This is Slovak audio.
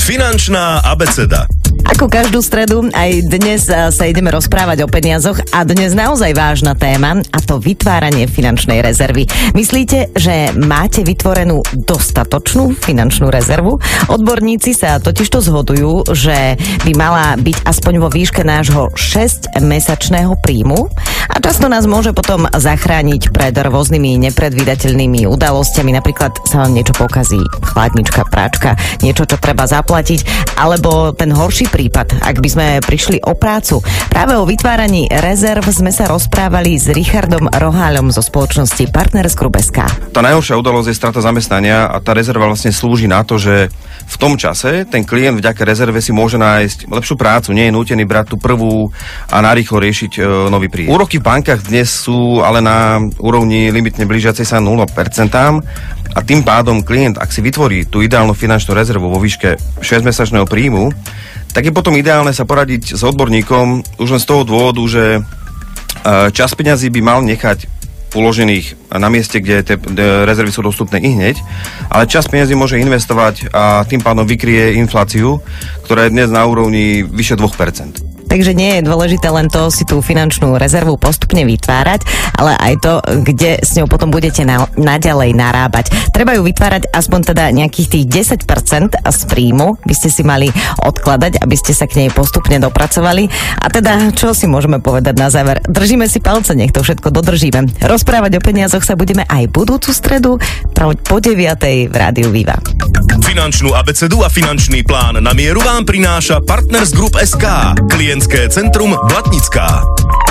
Finančná abeceda. Ako každú stredu, aj dnes sa ideme rozprávať o peniazoch a dnes naozaj vážna téma, a to vytváranie finančnej rezervy. Myslíte, že máte vytvorenú dostatočnú finančnú rezervu? Odborníci sa totižto zhodujú, že by mala byť aspoň vo výške nášho 6-mesačného príjmu a často nás môže potom zachrániť pred rôznymi nepredvídateľnými udalosťami. Napríklad sa vám niečo pokazí, chladnička, práčka, niečo, čo treba zaplatiť, alebo ten horší prípad, ak by sme prišli o prácu. Práve o vytváraní rezerv sme sa rozprávali s Richardom Roháľom zo spoločnosti Partners Group SK. Tá najhoršia udalosť je strata zamestnania a tá rezerva vlastne slúži na to, že v tom čase ten klient vďaka rezerve si môže nájsť lepšiu prácu, nie je nútený brať tú prvú a narýchlo riešiť nový príjem. Úroky v bankách dnes sú ale na úrovni limitne blížiacej sa 0% a tým pádom klient, ak si vytvorí tú ideálnu finančnú rezervu vo výške 6-mesačného príjmu, tak je potom ideálne sa poradiť s odborníkom už len z toho dôvodu, že časť peňazí by mal nechať uložených na mieste, kde tie rezervy sú dostupné i hneď, ale časť peňazí môže investovať a tým pádom vykrie infláciu, ktorá je dnes na úrovni vyše 2%. Takže nie je dôležité len to si tú finančnú rezervu postupne vytvárať, ale aj to, kde s ňou potom budete naďalej narábať. Treba ju vytvárať aspoň teda nejakých tých 10% z príjmu by ste si mali odkladať, aby ste sa k nej postupne dopracovali. A teda, čo si môžeme povedať na záver? Držíme si palce, nech to všetko dodržíme. Rozprávať o peniazoch sa budeme aj budúcu stredu po 9:00 v Rádiu Viva. Finančnú abecedu a finančný plán na mieru vám prináša Partners Group SK, klientské centrum Blatnická.